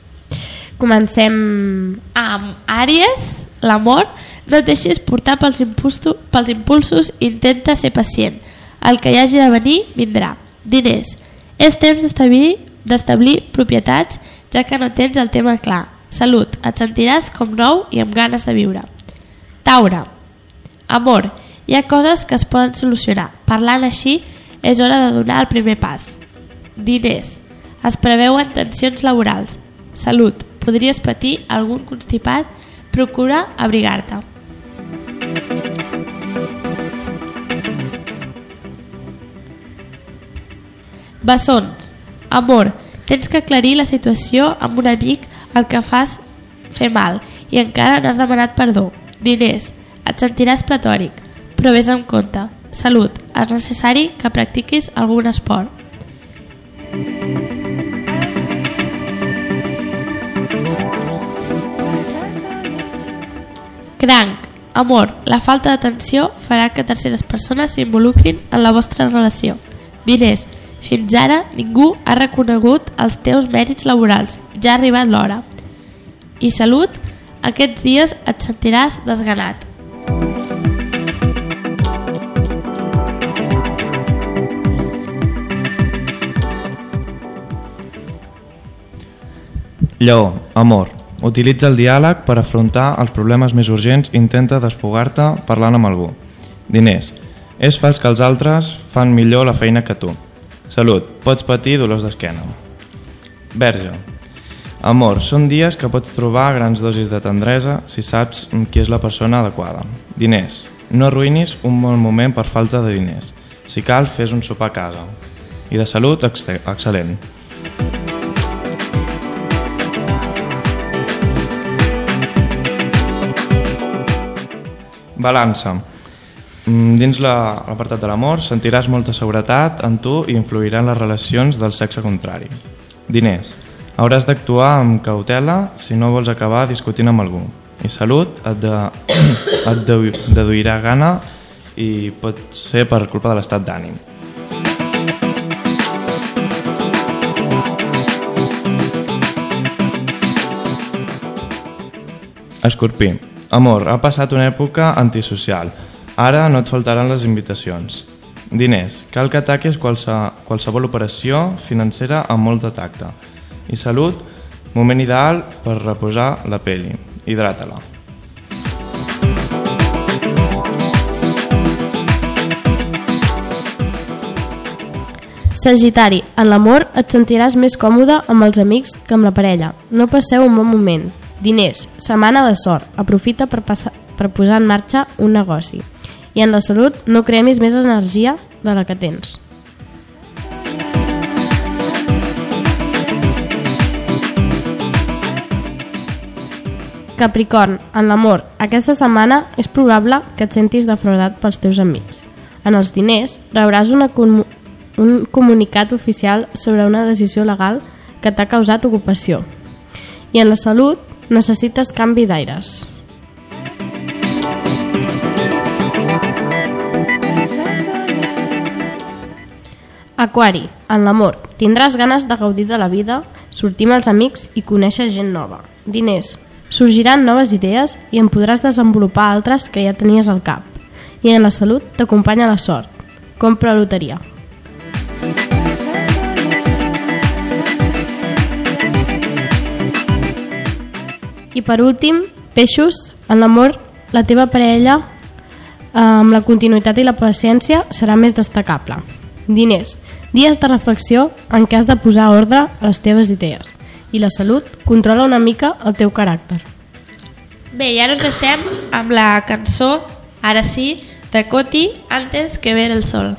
Comencem Amb Àries, l'amor, no et deixis portar pels, impulso, pels impulsos, intenta ser pacient. El que hi hagi de venir, vindrà. Diners. És temps d'establir d'establir propietats, ja que no tens el tema clar. Salut. Et sentiràs com nou i amb ganes de viure. Taure. Amor. Hi ha coses que es poden solucionar. Parlant així, és hora de donar el primer pas. Diners. Es preveuen tensions laborals. Salut. Podries patir algun constipat. Procura abrigar-te. Bessons. Amor. Tens que aclarir la situació amb un amic al que fas fer mal i encara no has demanat perdó. Diners. Et sentiràs platòric, però vés amb compte. Salut. És necessari que practiquis algun esport. Cranc. Amor. La falta d'atenció farà que terceres persones s'involucrin en la vostra relació. Diners. Fins ara ningú ha reconegut els teus mèrits laborals. Ja ha arribat l'hora. I salut. Aquests dies et sentiràs desganat. Lleó, amor. Utilitza el diàleg per afrontar els problemes més urgents i intenta desfogar-te parlant amb algú. Diners. És fals que els altres fan millor la feina que tu. Salut. Pots patir dolors d'esquena. Verge. Amor. Són dies que pots trobar grans dosis de tendresa si saps qui és la persona adequada. Diners. No arruïnis un bon moment per falta de diners. Si cal, fes un sopar a casa. I de salut, excel·lent. Balança. Dins l'apartat de l'amor sentiràs molta seguretat en tu i influirà en les relacions del sexe contrari. Diners. Hauràs d'actuar amb cautela si no vols acabar discutint amb algú. I salut, et, de, et de, deduirà gana i pot ser per culpa de l'estat d'ànim. Escorpí. Amor, ha passat una època antisocial. Ara no et faltaran les invitacions. Diners. Cal que ataquis qualse, qualsevol operació financera amb molt de tacte. I salut, moment ideal per reposar la pell. Hidrata-la. Sagitari. En l'amor et sentiràs més còmode amb els amics que amb la parella. No passeu un bon moment. Diners. Setmana de sort. Aprofita per, passar, per posar en marxa un negoci. I en la salut, no cremis més energia de la que tens. Capricorn. En l'amor, aquesta setmana és probable que et sentis defraudat pels teus amics. En els diners, rebràs una, com un comunicat oficial sobre una decisió legal que t'ha causat ocupació. I en la salut necessites canvi d'aires. Aquari, en l'amor, tindràs ganes de gaudir de la vida, sortir amb els amics i conèixer gent nova. Diners, sorgiran noves idees i en podràs desenvolupar altres que ja tenies al cap. I en la salut t'acompanya la sort. Compra loteria. I per últim, peixos, en l'amor, la teva parella, amb la continuïtat i la paciència, serà més destacable. Diners, dies de reflexió en què has de posar ordre a les teves idees. I la salut, controla una mica el teu caràcter. Bé, i ara us deixem amb la cançó, ara sí, de Coti, Antes que ver el sol.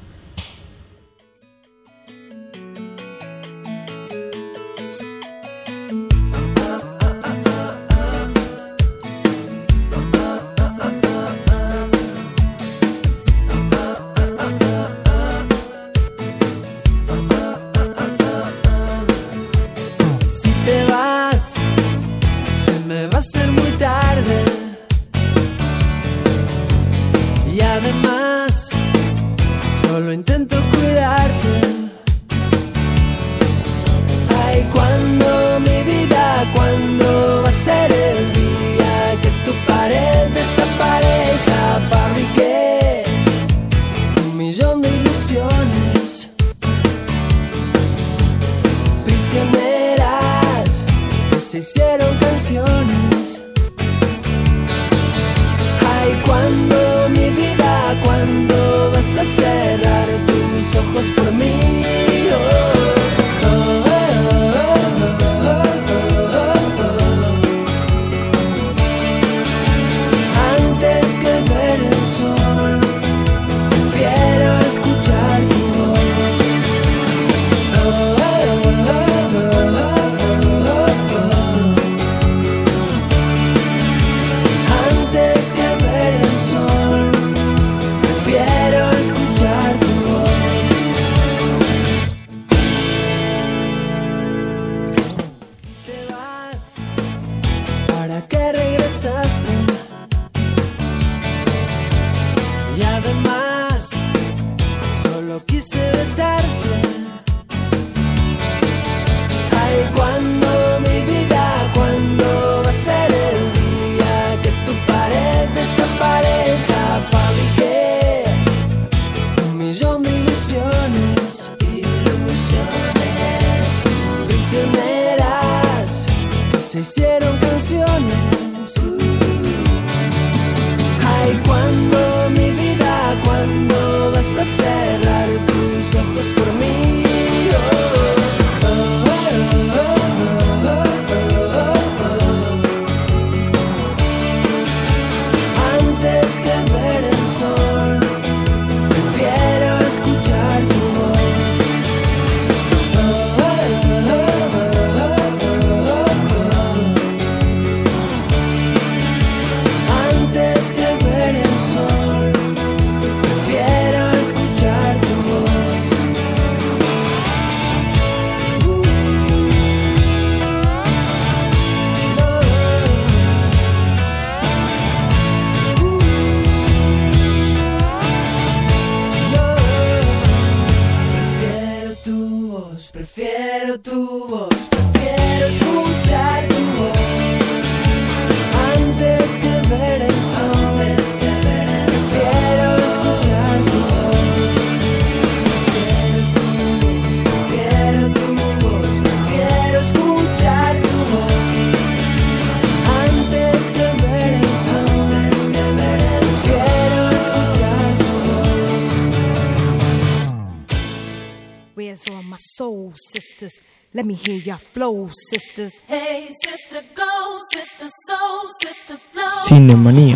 Let me hear your flow, sisters. Hey, sister, go, sister, soul, sister, flow. Cinemanía.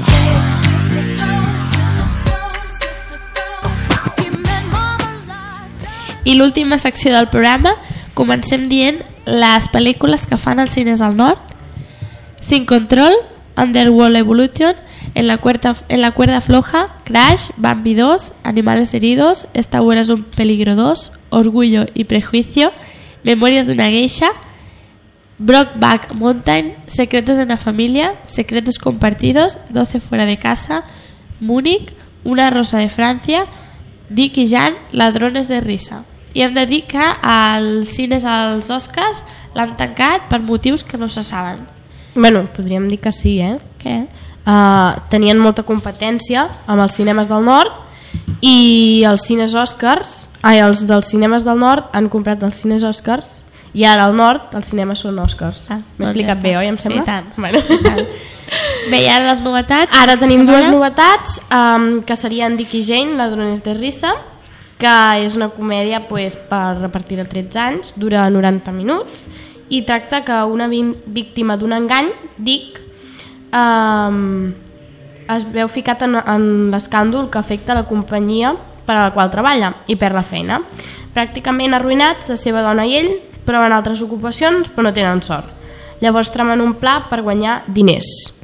I l'última secció del programa, comencem dient les pel·lícules que fan als cines al nord. Sin Control, Underworld Evolution, En la, cuerda, en la cuerda floja, Crash, Bambi dos, Animales heridos, Esta abuela es un peligro dos, Orgullo y prejuicio, Memorias de una geisha, Brokeback Mountain, Secretos de una familia, Secretos compartidos, doce fuera de casa, Múnich, Una rosa de Francia, Dick i Jan, Ladrones de risa. I hem de dir que als cines als Oscars l'han tancat per motius que no se saben. Bueno, podríem dir que sí, eh? Què? Uh, tenien molta competència amb els cinemes del nord i els cines Oscars, ai, els dels cinemes del nord han comprat els cines Oscars i ara al nord els cinemes són Oscars. Ah, M'he doncs explicat ja bé, està. oi? Em sembla? I tant. Bueno. I tant. Bé, i ara les novetats? Ara tenim dues Setmana? novetats, um, que serien Dick i Jane, Ladrones de risa, que és una comèdia pues, per repartir de tretze anys, dura noranta minuts i tracta que una víctima d'un engany, Dick, um, es veu ficat en, en l'escàndol que afecta la companyia per a la qual treballa i perd la feina. Pràcticament arruïnats, la seva dona i ell proven altres ocupacions però no tenen sort. Llavors tramen un pla per guanyar diners.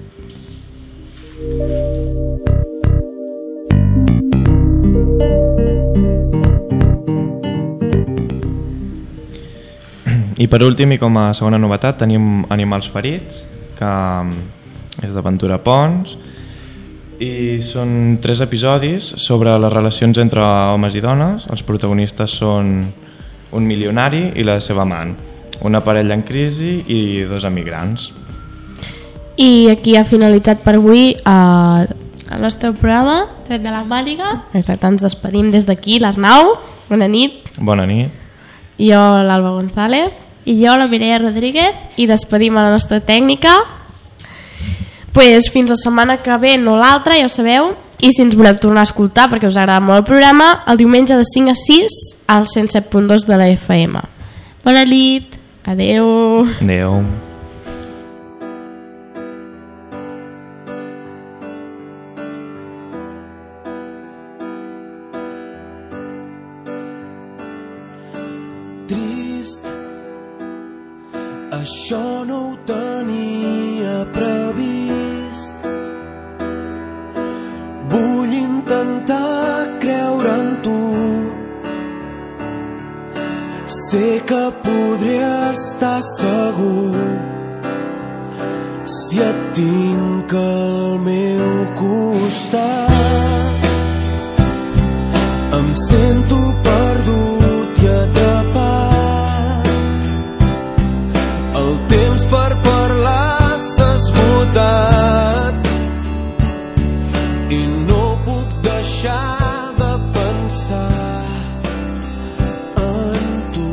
I per últim, i com a segona novetat, tenim Animals ferits, que és d'Aventura Pons, i són tres episodis sobre les relacions entre homes i dones. Els protagonistes són un milionari i la seva amant, una parella en crisi i dos emigrants. I aquí ha finalitzat per avui eh, El nostre programa, tret de la màniga. exacte, ens despedim des d'aquí, l'Arnau, bona nit, Bona nit. i jo l'Alba González, I jo, la Mireia Rodríguez. i despedim a la nostra tècnica. Pues fins la setmana que ve, no l'altra, ja ho sabeu, i si ens voleu tornar a escoltar perquè us agrada molt el programa, el diumenge de cinc a sis al cent set punt dos de la F M. Bona nit. Adeu. Adéu. Trist, això no ho tenia previst. Vull intentar creure en tu. Sé que podré estar segur si et tinc al meu costat. Em sento perdut i atrapat. El temps per parlar s'ha esgotat i no puc deixar de pensar en tu.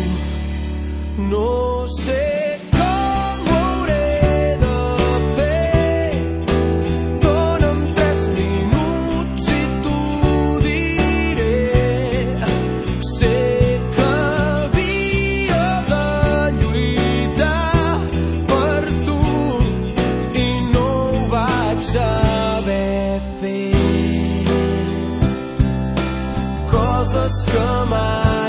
No sé com ho hauré de fer. Dóna'm tres minuts i t'ho diré. Sé que havia de lluitar per tu i no ho vaig saber fer. Coses que mai